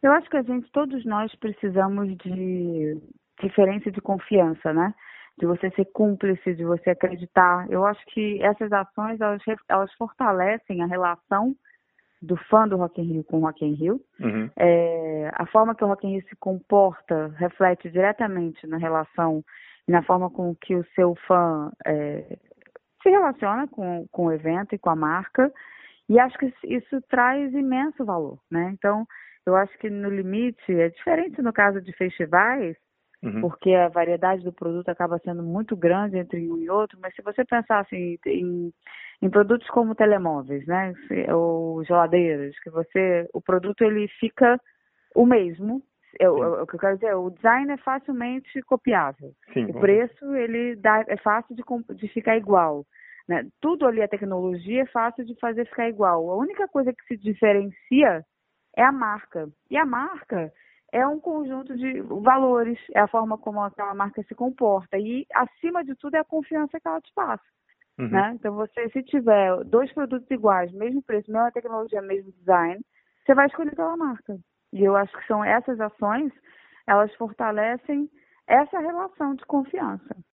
Eu acho que todos nós precisamos de referência de confiança, né? De você ser cúmplice, de você acreditar. Eu acho que essas ações, elas fortalecem a relação do fã do Rock in Rio com o Rock in Rio. Uhum. A forma que o Rock in Rio se comporta reflete diretamente na relação e na forma com que o seu fã se relaciona com o evento e com a marca. E acho que isso traz imenso valor, né? Então, eu acho que no limite, é diferente no caso de festivais, Uhum. porque a variedade do produto acaba sendo muito grande entre um e outro, mas se você pensar assim, em produtos como telemóveis, né? Ou geladeiras, o produto ele fica o mesmo. O que eu quero dizer, o design é facilmente copiável. Sim, O preço é fácil de ficar igual. Né? Tudo ali, a tecnologia é fácil de fazer ficar igual. A única coisa que se diferencia é a marca. E a marca é um conjunto de valores, é a forma como aquela marca se comporta. E, acima de tudo, é a confiança que ela te passa. Uhum. Né? Então, se tiver dois produtos iguais, mesmo preço, mesma tecnologia, mesmo design, você vai escolher aquela marca. E eu acho que são essas ações, elas fortalecem essa relação de confiança.